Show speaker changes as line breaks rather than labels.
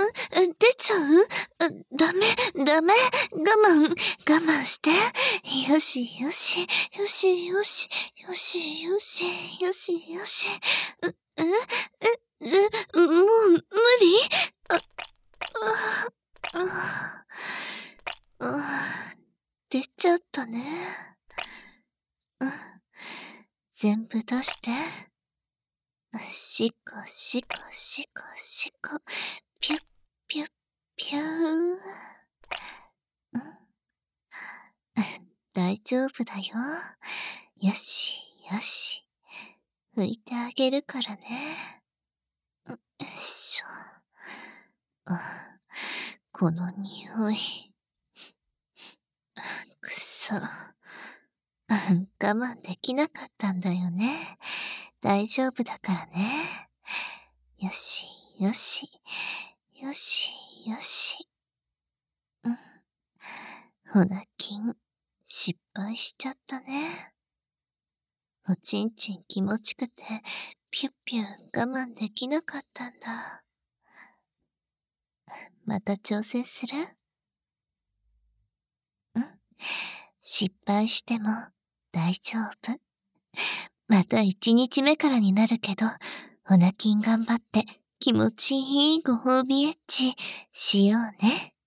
出ちゃう？ダメ、ダメ。我慢して。よし、よし、よし、よし、よし、よし、よし、よし。もう、無理？出ちゃったね。全部出して。しこしこしこしこ。ぴゅっぴゅっぴゅー。大丈夫だよ。よし、よし。拭いてあげるからね。よいしょ。この匂い。くそ。我慢できなかったんだよね。大丈夫だからね。よし、よし、よし、よし。ほなきん、失敗しちゃったね。おちんちん気持ちくて、ぴゅっぴゅ我慢できなかったんだ。また挑戦する？失敗しても大丈夫。また1日目からになるけど、ほなきん頑張って気持ちいいご褒美エッチしようね。